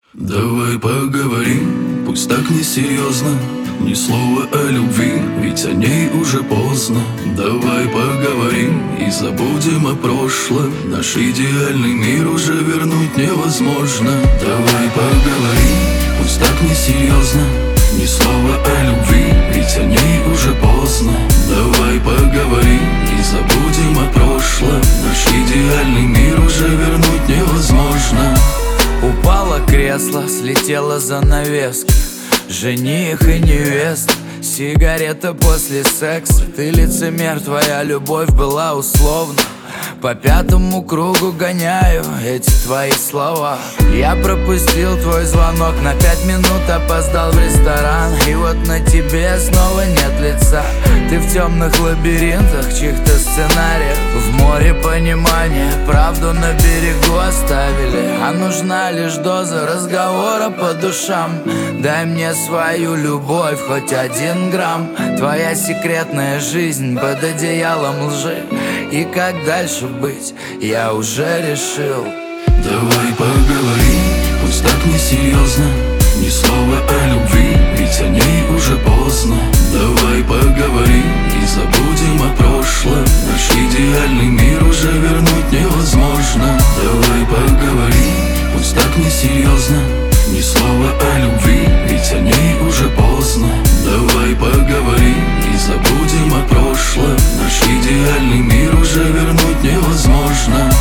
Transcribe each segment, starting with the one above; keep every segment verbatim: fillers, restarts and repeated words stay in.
Давай поговорим, пусть так несерьезно, ни слова о любви, ведь о ней уже поздно. Давай поговорим и забудем о прошлом, наш идеальный мир уже вернуть невозможно. Давай поговорим, пусть так несерьезно, ни слова о любви, ведь о ней уже поздно. Давай поговорим и забудем о прошлом, наш идеальный мир уже вернуть невозможно. Упало кресло, слетела занавеска, жених и невеста, сигарета после секса. Ты лицемер, твоя любовь была условна. По пятому кругу гоняю эти твои слова. Я пропустил твой звонок, на пять минут опоздал в ресторан. И вот на тебе снова нет лица. Ты в темных лабиринтах чьих-то сценариев. В море понимания правду на берегу оставили. А нужна лишь доза разговора по душам. Дай мне свою любовь, хоть один грамм. Твоя секретная жизнь под одеялом лжи. И как дальше быть, я уже решил. Давай поговорим, пусть так несерьезно, ни слова о любви, ведь о ней уже поздно. Давай поговорим и забудем о прошлом, наш идеальный мир уже вернуть невозможно. Давай поговорим, пусть так несерьезно, ни слова о любви, ведь о ней уже поздно. Давай поговорим и забудем о прошлом, наш идеальный мир уже вернуть невозможно.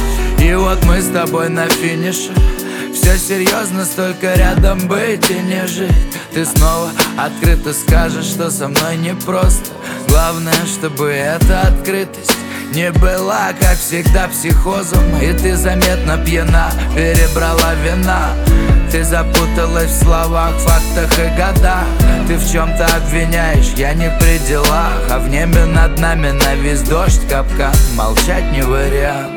И вот мы с тобой на финише. Все серьезно, столько рядом быть и не жить. Ты снова открыто скажешь, что со мной непросто. Главное, чтобы эта открытость не была, как всегда, психозом. И ты заметно пьяна, перебрала вина. Ты запуталась в словах, фактах и годах. Ты в чем-то обвиняешь, я не при делах. А в небе над нами навис дождь, капкан. Молчать не вариант.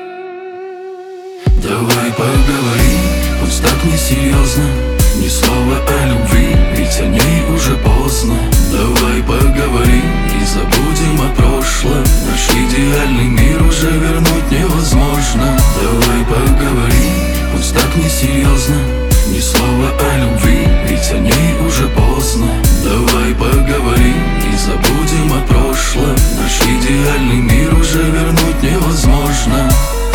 Давай поговорим, пусть так несерьезно, ни слова о любви, ведь о ней уже поздно. Давай поговорим и забудем о прошлом, наш идеальный мир уже вернуть невозможно. Давай поговорим, пусть так несерьезно, ни слова о любви, ведь о ней уже поздно. Давай поговорим и забудем о прошлом, наш идеальный мир уже вернуть невозможно.